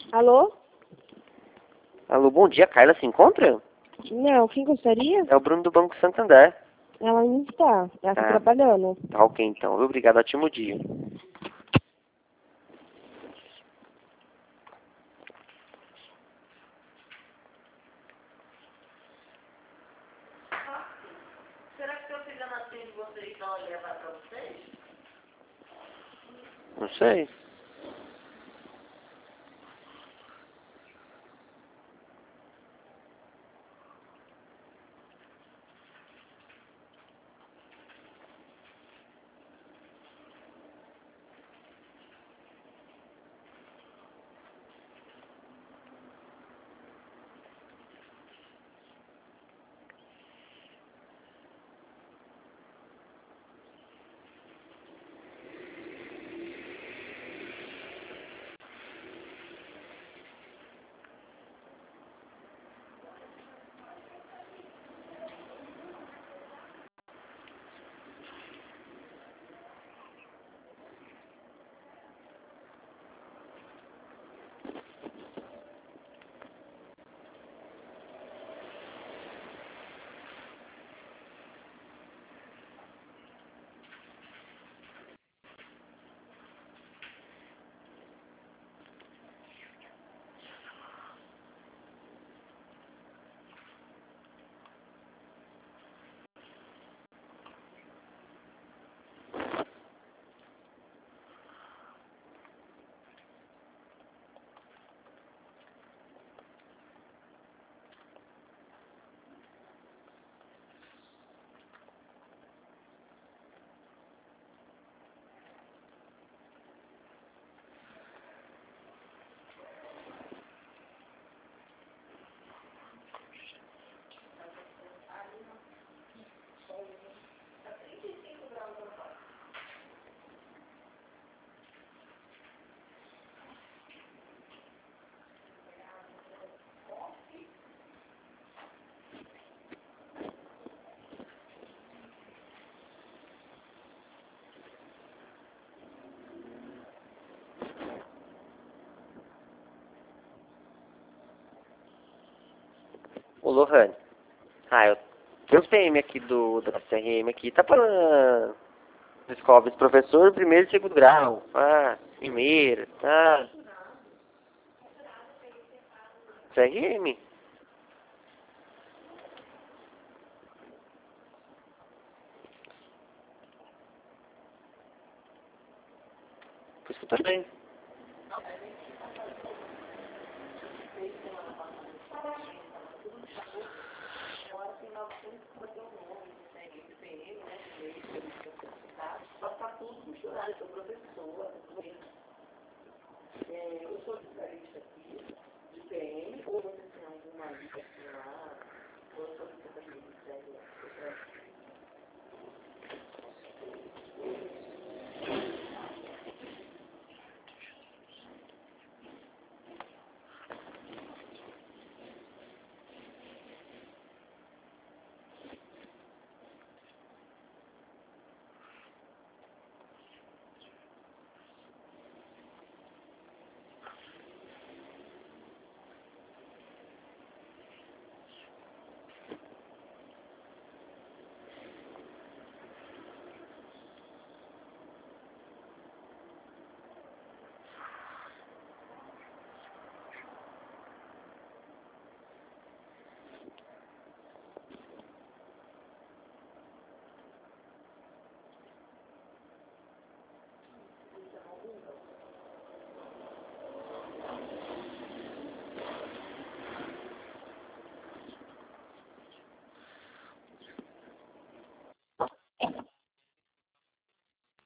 Alô? Alô, bom dia, Carla se encontra? Não, quem gostaria? É o Bruno do Banco Santander. Ela não está. Ela está Ah, trabalhando. tá ok então. Obrigado, ótimo dia. Será que se eu fizer na frente de vocês, não levar para vocês? Não sei. Ô, Lohane. Eu PM aqui da CRM aqui. Tá falando descobre professor primeiro e segundo grau. Primeiro, tá. CRM. Por isso que eu tô bem. Vai ficar tudo misturado, eu sou professora, eu sou especialista aqui, de PM, ou você tem alguma dica assim lá, ou eu sou especialista de